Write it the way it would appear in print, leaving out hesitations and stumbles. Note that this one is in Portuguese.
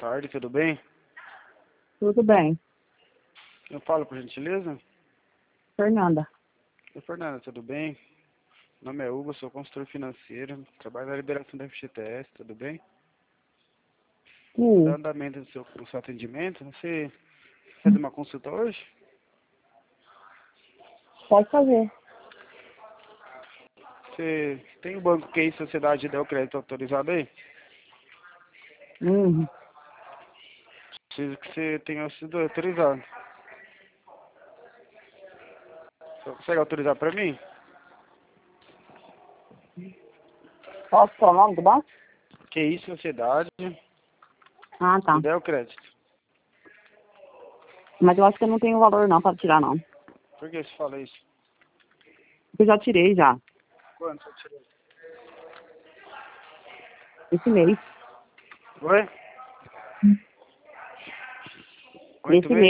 tarde, tudo bem? Tudo bem. Eu falo, por gentileza? Fernanda. Oi, Fernanda, tudo bem? Meu nome é Hugo, sou consultor financeiro, trabalho na liberação da FGTS, tudo bem? Dá andamento no seu atendimento, você faz uma consulta hoje? Pode fazer. Você tem o banco QI Sociedade deu crédito autorizado aí? Preciso que você tenha sido autorizado. Você consegue autorizar para mim? Posso falar o nome do banco? QI Sociedade Ah, tá. deu crédito. Mas eu acho que eu não tenho valor não para tirar não. Por que você fala isso? Eu já tirei já. Quanto você tirou? Esse mês. Oi? Esse mês.